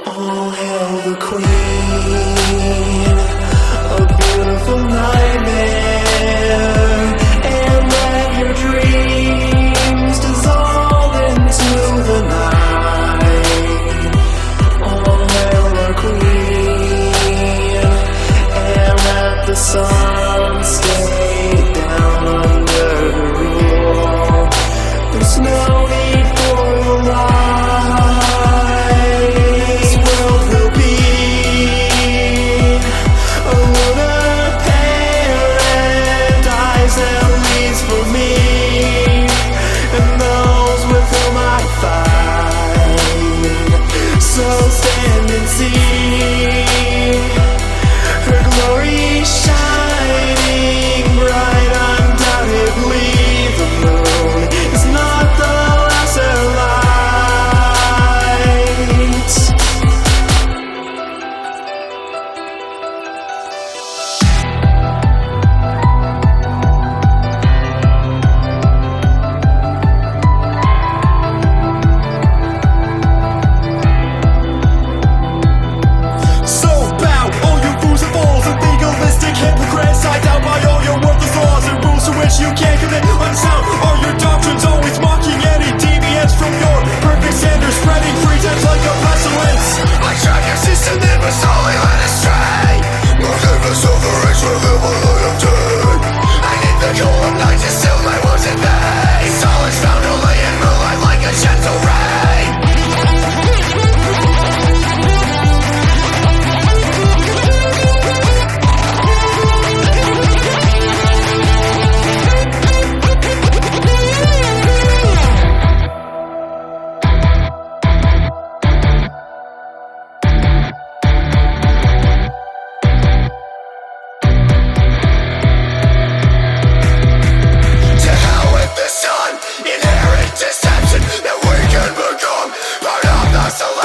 All hail the queen, a beautiful nightmare, and let your dreams dissolve into the night. All hail the queen, and let the sun stay down under her rule. There's no need for your lies. This world will be a lunar paradise, at least for me and those with whom I fight. So stand and see her glory shining bright. Undoubtedly the moon is not the lesser light. So bow, all you fools and fools and legalistic hypocrites. I doubt by all your worthless laws and rules to which you can't commit. Unsound are your doctrines, always mocking any deviance from your perfect standards, spreading pretense like a pestilence. I tried your system that was solely led astray. Forgiveness of the race will live a loyalty. I need the cool of night to still my wounds at bay. Solace found only in moonlight like a gentle ray. To hell with the sun, inherent deception that we can become part of the selection.